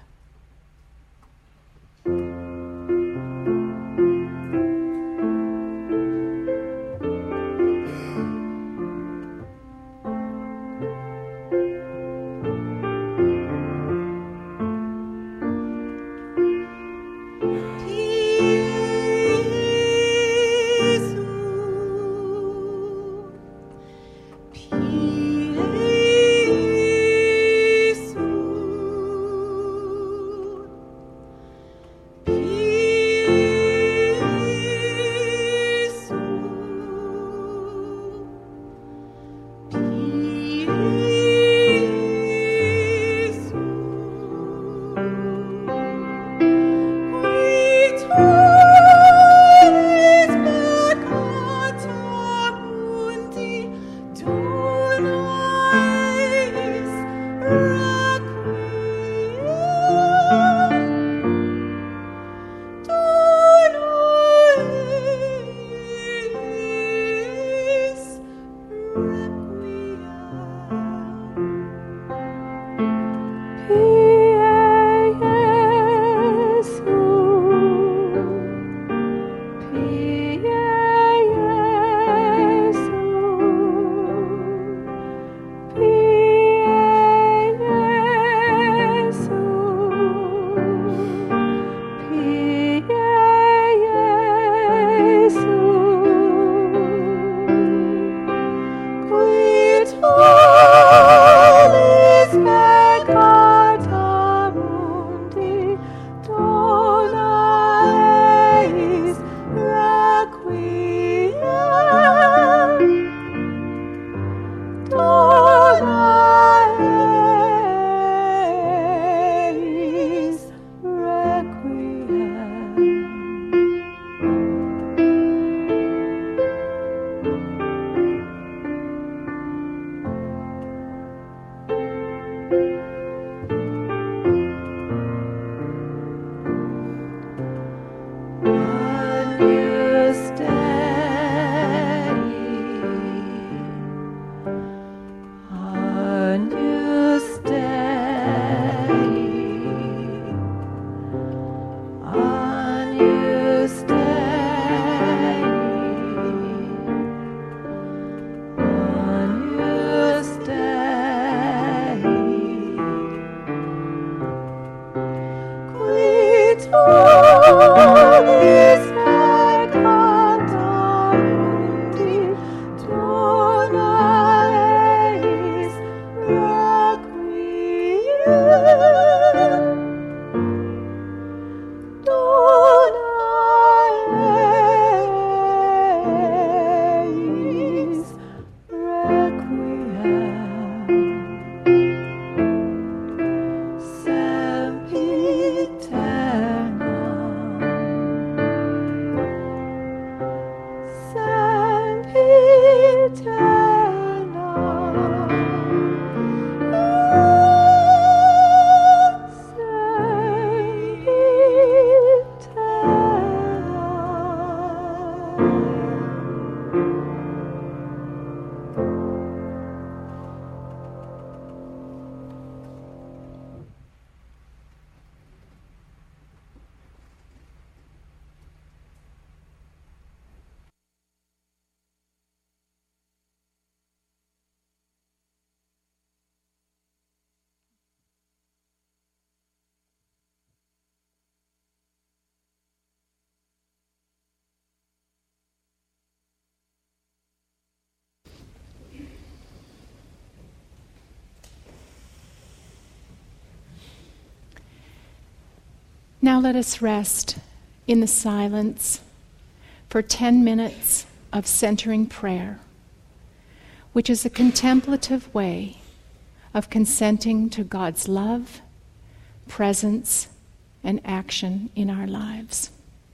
Now let us rest in the silence for 10 minutes of centering prayer, which is a contemplative way of consenting to God's love, presence, and action in our lives.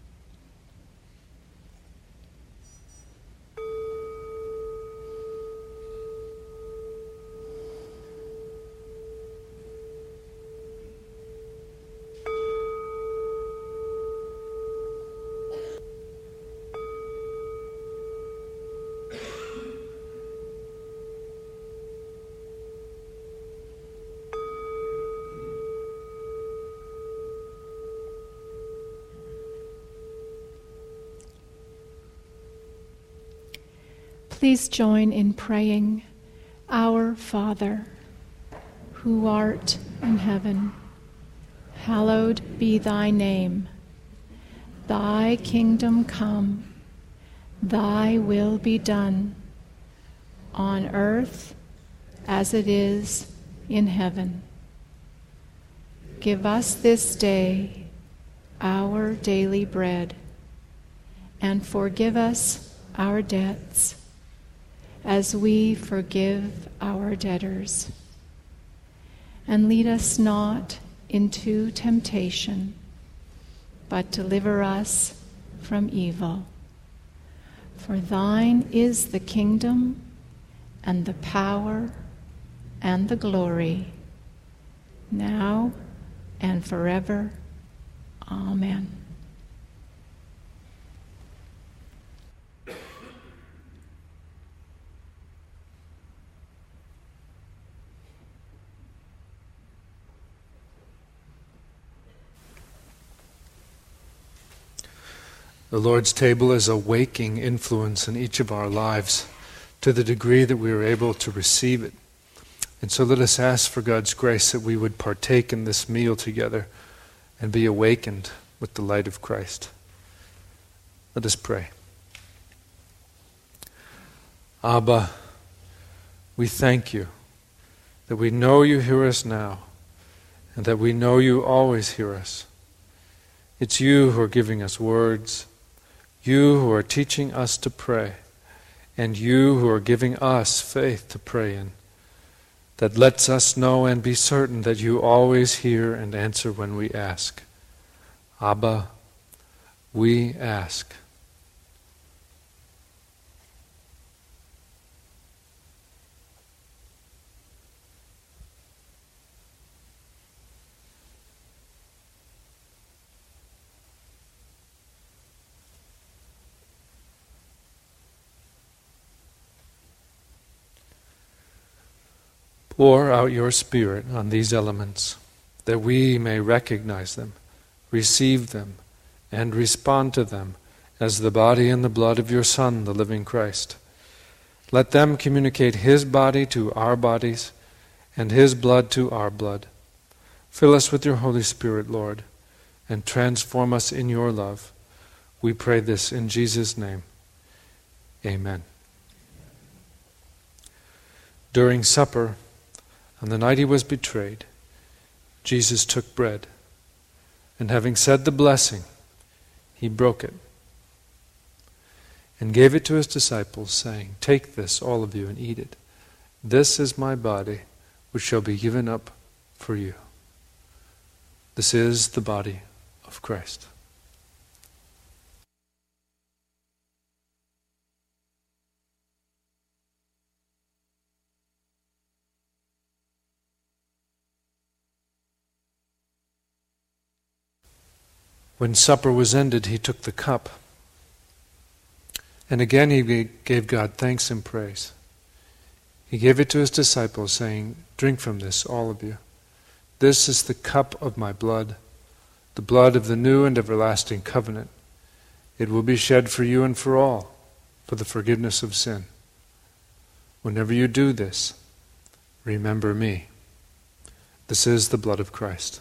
Please join in praying, Our Father, who art in heaven, hallowed be thy name. Thy kingdom come, thy will be done, on earth as it is in heaven. Give us this day our daily bread, and forgive us our debts, as we forgive our debtors. And lead us not into temptation, but deliver us from evil. For thine is the kingdom, and the power, and the glory, now and forever. Amen. The Lord's table is a waking influence in each of our lives to the degree that we are able to receive it. And so let us ask for God's grace that we would partake in this meal together and be awakened with the light of Christ. Let us pray. Abba, we thank you that we know you hear us now and that we know you always hear us. It's you who are giving us words, you who are teaching us to pray, and you who are giving us faith to pray in, that lets us know and be certain that you always hear and answer when we ask. Abba, we ask. Pour out your Spirit on these elements, that we may recognize them, receive them, and respond to them as the body and the blood of your Son, the living Christ. Let them communicate his body to our bodies and his blood to our blood. Fill us with your Holy Spirit, Lord, and transform us in your love. We pray this in Jesus' name. Amen. During supper, on the night he was betrayed, Jesus took bread, and having said the blessing, he broke it and gave it to his disciples, saying, "Take this, all of you, and eat it. This is my body, which shall be given up for you." This is the body of Christ. When supper was ended, he took the cup. And again he gave God thanks and praise. He gave it to his disciples, saying, "Drink from this, all of you. This is the cup of my blood, the blood of the new and everlasting covenant. It will be shed for you and for all, for the forgiveness of sin. Whenever you do this, remember me." This is the blood of Christ.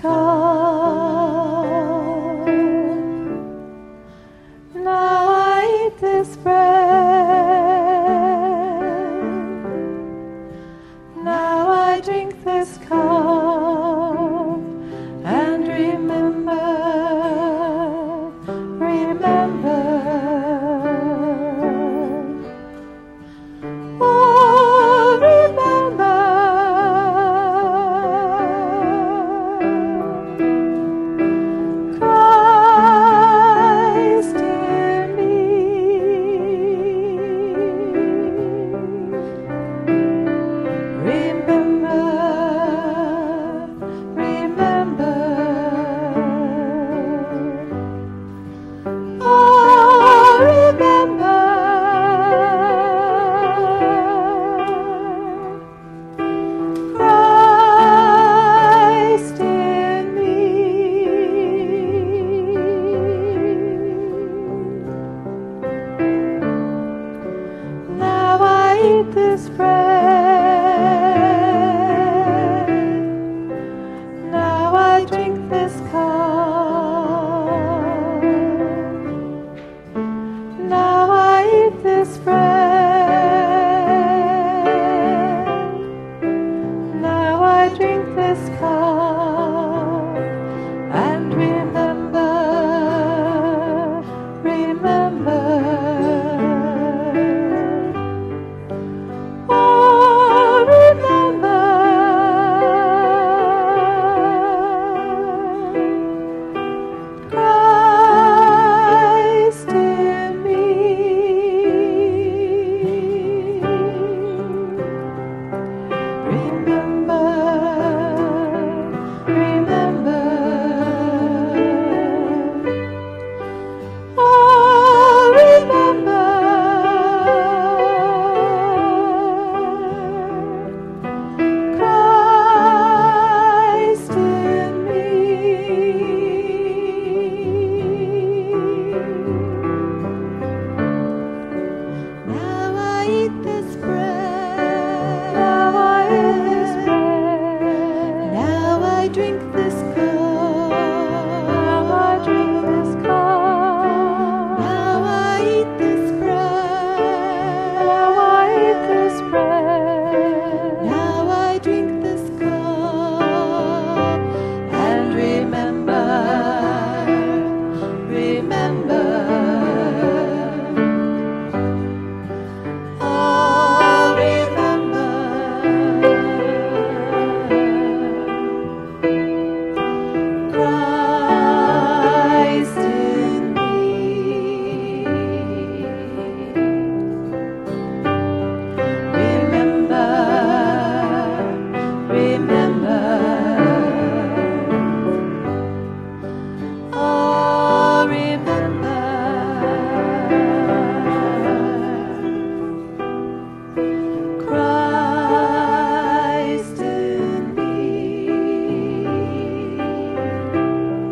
cup. Now I eat this bread. Now I drink this cup and remember. Oh, remember. Christ in me. Remember. Oh, remember. Christ in me. Now I eat this bread. Now I drink this cup. Now I eat this bread. Now I drink this cup and remember. Oh, remember. Christ in me. Remember. Oh, remember. Christ in me. Now I eat this bread. Now I eat this bread. Now I drink this cup. Now I drink this cup. Now I eat this bread. Now I eat this bread. Now I drink this cup and remember. Oh, remember. Christ in me. Remember. Oh, remember. Christ in me.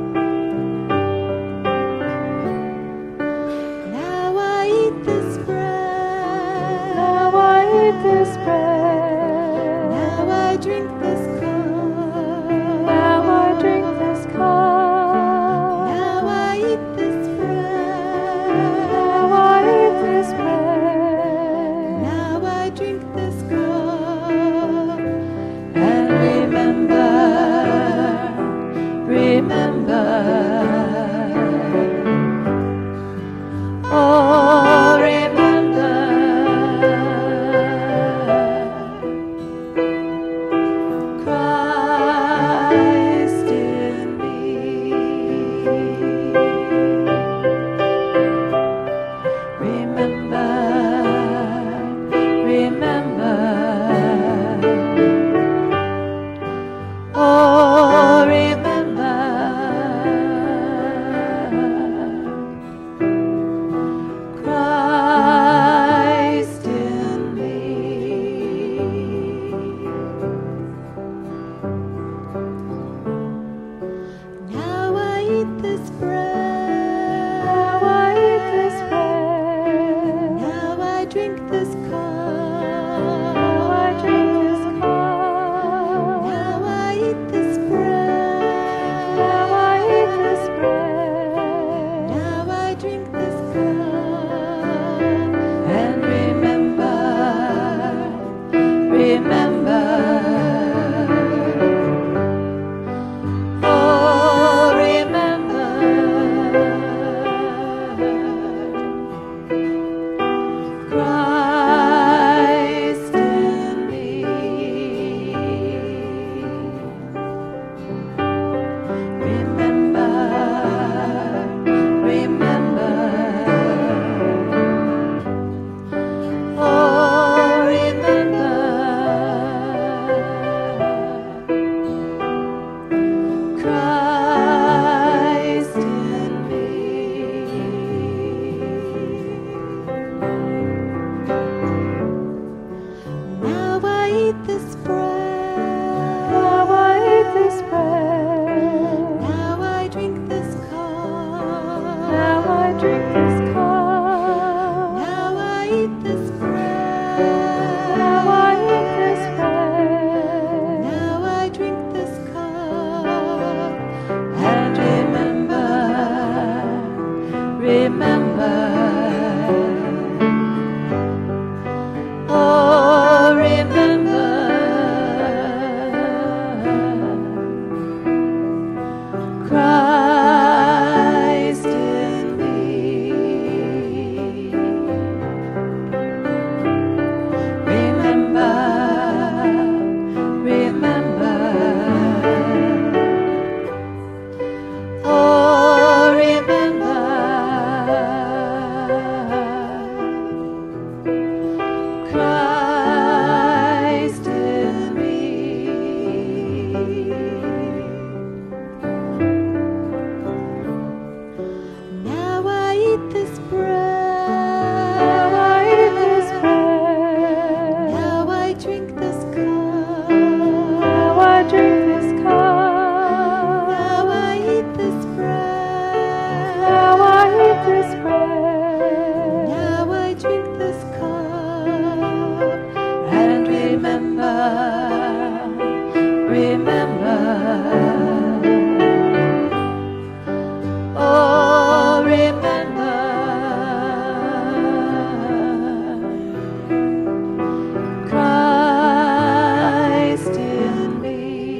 Christ in me. Remember, remember, oh, remember, Christ in me. Now I eat this bread. Now I eat this bread. Now I drink this cup. Now I drink this cup. Now I eat this bread. Now I eat this bread. Now I drink this cup. And remember, remember, oh, remember, Christ in me.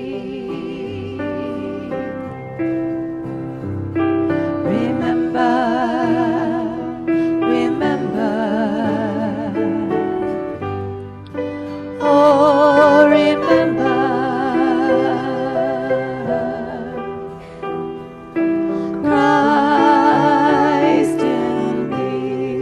Remember, remember, oh, remember, Christ in me.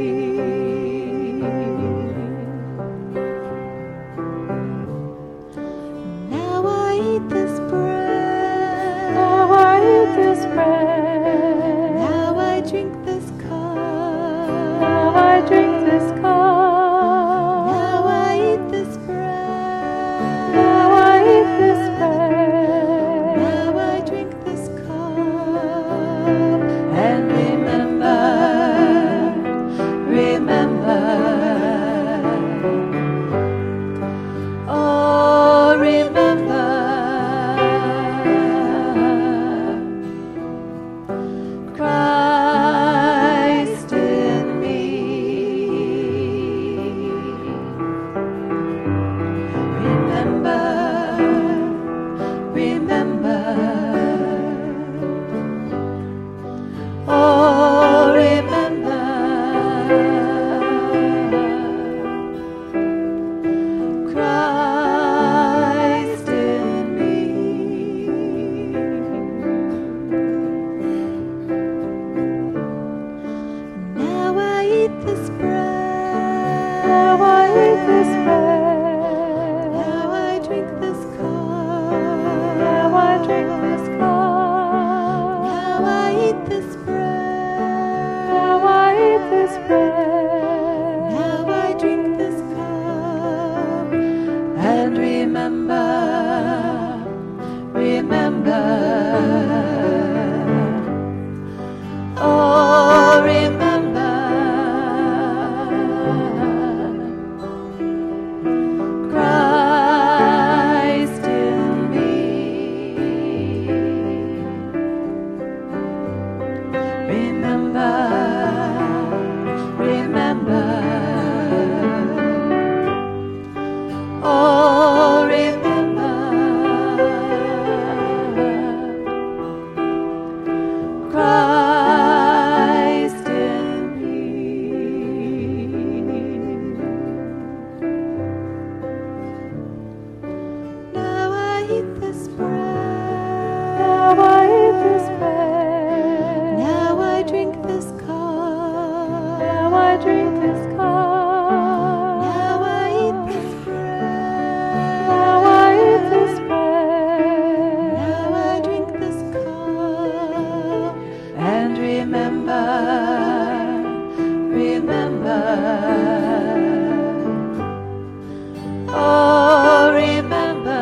Now I eat this bread. Now I eat this bread. Now I drink this cup. Now I drink this cup. Now I eat this bread. Now I eat this bread. Now I drink this cup. And remember, remember, oh, remember, Christ in me. Remember, remember, oh, remember, Christ in me. Now I eat this bread. Now I eat this bread. Now I drink this cup. Now I drink this cup. Now I eat this bread. Now I eat this bread. Now I drink this cup. And remember, remember, oh, remember, Christ in me. Remember, remember, oh, remember, Christ in me. Now I eat this bread. Now I eat this bread. Now I drink this cup. Now I drink this cup. Now I eat this bread. Now I eat this bread. Now I drink this cup. And remember, remember, oh, remember,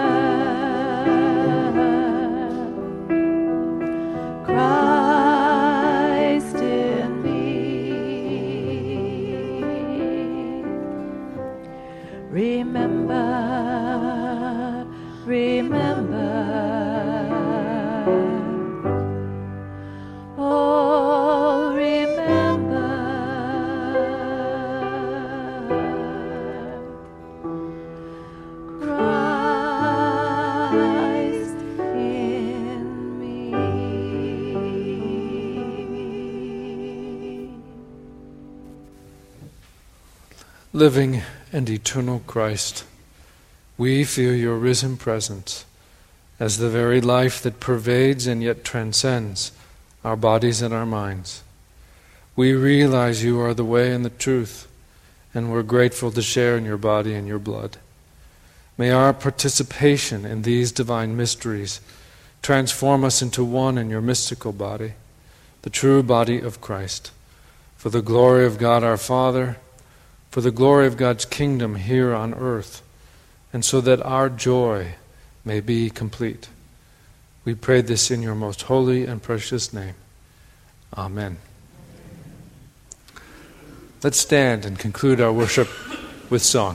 Christ in me. Remember, remember, oh, remember. living and eternal Christ, we feel your risen presence as the very life that pervades and yet transcends our bodies and our minds. We realize you are the way and the truth, and we're grateful to share in your body and your blood. May our participation in these divine mysteries transform us into one in your mystical body, the true body of Christ, for the glory of God our Father, for the glory of God's kingdom here on earth, and so that our joy may be complete. We pray this in your most holy and precious name. Amen. Let's stand and conclude our worship with song.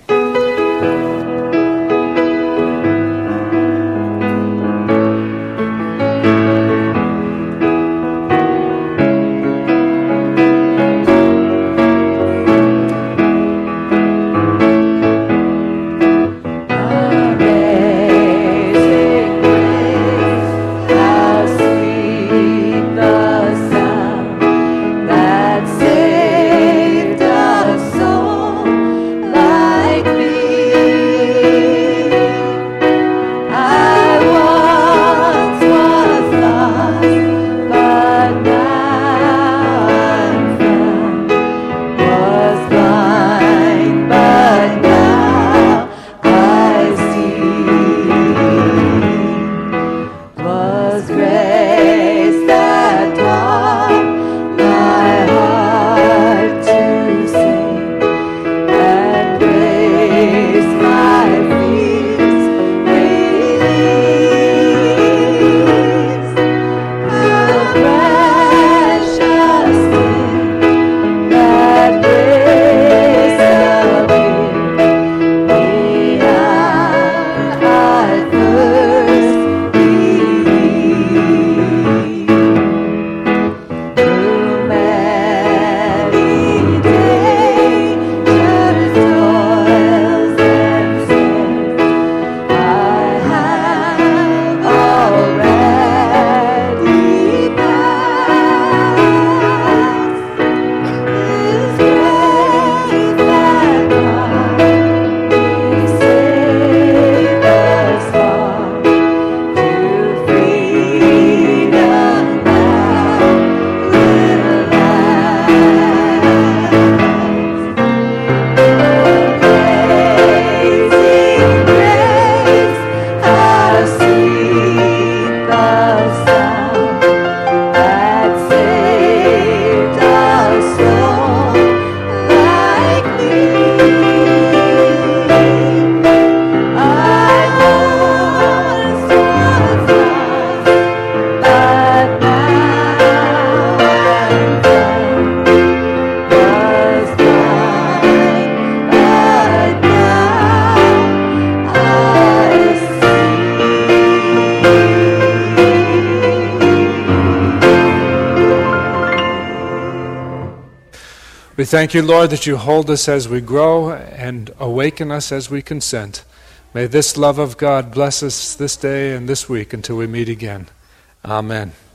We thank you, Lord, that you hold us as we grow and awaken us as we consent. May this love of God bless us this day and this week until we meet again. Amen.